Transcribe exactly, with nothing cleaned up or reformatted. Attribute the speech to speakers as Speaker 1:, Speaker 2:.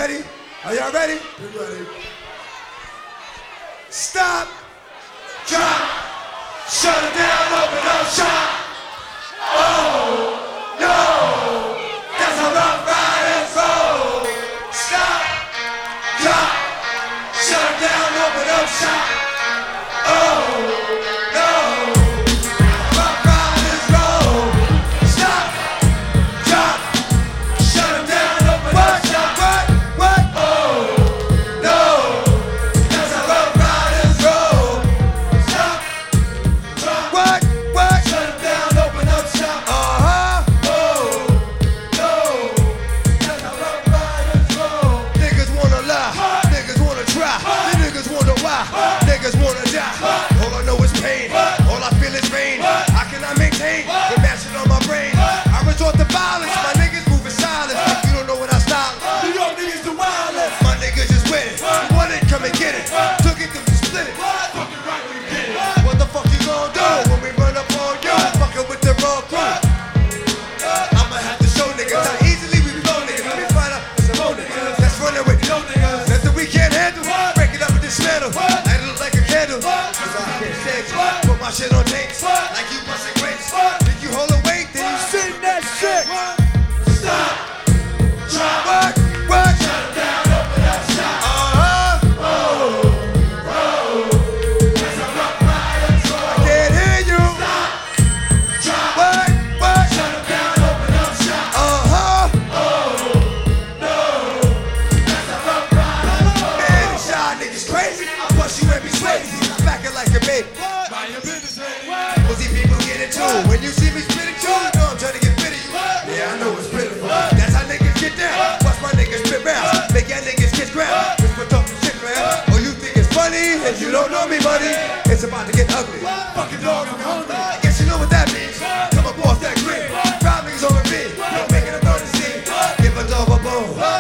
Speaker 1: ready? Are y'all ready?
Speaker 2: We're ready.
Speaker 1: Stop, drop, shut it down, open up shop. Oh, no, that's how Rough Riders roll. Stop, drop, shut it down, open up shop. Oh, no, Rough Riders roll. Stop, drop, shut it down, open up shop. What, what, oh, no, that's how Rough Riders roll. Stop, drop, what, what, shut it down, open up shop. Uh-huh, oh, no, that's how Rough Riders roll. Niggas wanna lie, niggas wanna try, the niggas wonder why, niggas wanna die. All I know is pain, all I feel is rain. How can I maintain the mashing on my brain? I resort to violence, my niggas moving silent. You don't know what I style.
Speaker 2: New York niggas the wildest.
Speaker 1: My niggas just with it. You want it, come and get it. Took it, then we split it.
Speaker 2: Fucking right, we get it.
Speaker 1: What the fuck you gon' do when we run up on you? Fucking with the raw crew. I'ma have to show niggas how easily we blow niggas. Let me find out some more niggas that's running with no niggas. Nothing we can't handle. Break it up and dismantle. Light it up like a candle. Cause I can't stand you. Put my shit on tapes. Like you busting grapes. Think you hold a weight, then you sing that shit.
Speaker 2: Stop. Drop.
Speaker 1: What? What?
Speaker 2: Shut it down, open up shop.
Speaker 1: Uh-huh.
Speaker 2: Oh, oh, that's how Rough Riders roll.
Speaker 1: Can't hear you.
Speaker 2: Stop. Drop.
Speaker 1: What? What?
Speaker 2: Shut it down, open up shop.
Speaker 1: Uh-huh.
Speaker 2: Oh, no, that's how Rough Riders roll.
Speaker 1: Man, these y'all niggas crazy. I bust you and be crazy. Backing like a baby.
Speaker 2: Mind your business, lady.
Speaker 1: Pussy people get it too. When you see me spit it, you know I'm trying to get rid of you. Yeah, I know it's pitiful. That's how niggas get down. Watch my niggas spit round. Make y'all niggas kiss ground. Just for talking shit, man. Oh, you think it's funny? And you don't know me, buddy. It's about to get ugly.
Speaker 2: Fucking dog, I'm hungry.
Speaker 1: I guess you know what that means. Come up off that grid. Rob niggas over me. Don't make it a thirty scene. Give a dog a bone.